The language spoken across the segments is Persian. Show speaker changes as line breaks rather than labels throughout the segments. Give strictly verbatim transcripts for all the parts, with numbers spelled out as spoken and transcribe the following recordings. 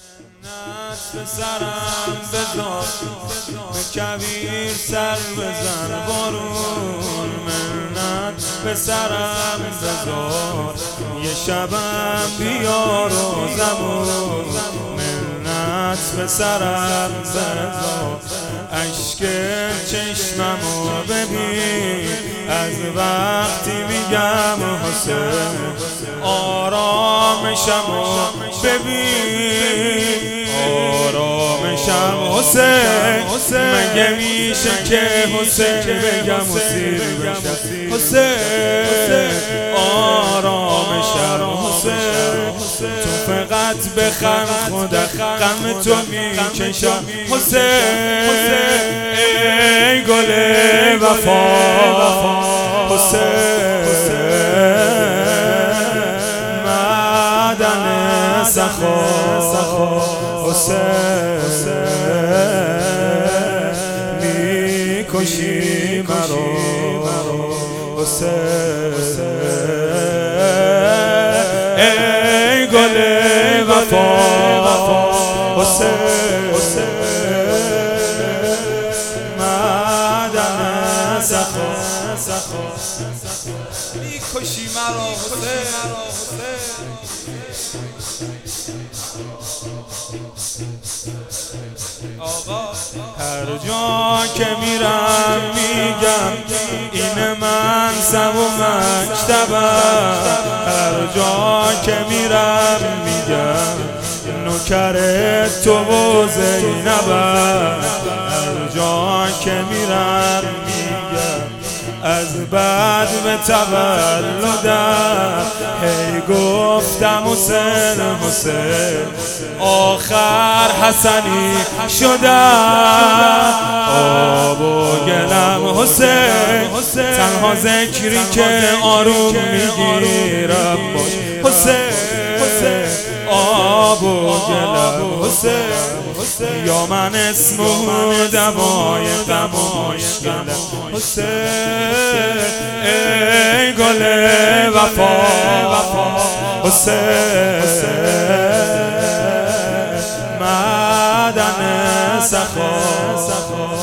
منت به سرم بذار، به کویر سر بزن بارون. منت به سرم بذار، یه شبم بیار و زبون. منت به سرم بذار، اشک چشممو ببین. از وقتی میگم حسین، آرامشمو ببین. آرامشم حسین، مگه میشه که حسین بگم و سیر بشم؟ حسین آرامشم حسین، تو فقط بخند خدا غم تو میکشم. حسین ای گل وفا، حسین معدن سخا. حسین میکشی مرا. حسین ای گل وفا، حسین معدن سخا. میکشی مرا حسین. آقا هر جا که میرم میگم این منصب و مکتبم. هر جا که میرم میگم نوکر تو و زینبم. هر جا که میرم میگم از بعد به تولدم. هی گفتم حسین حسین، آخر حسنی شدم. آب و گلم حسین، تنها ذکری که آروم میگیرم باش. حسین آب و گلم حسین، یا من اسم و دوای غم و مشکلم. حسین ای گل وفا، حسین معدن سخا.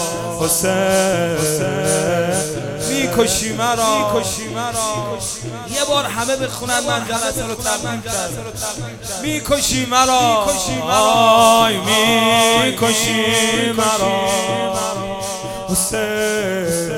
حسین میکشی مرا. یه بار همه بخونن من جلسه رو تمام کردم. میکشی مرا، آی میکشی مرا حسین.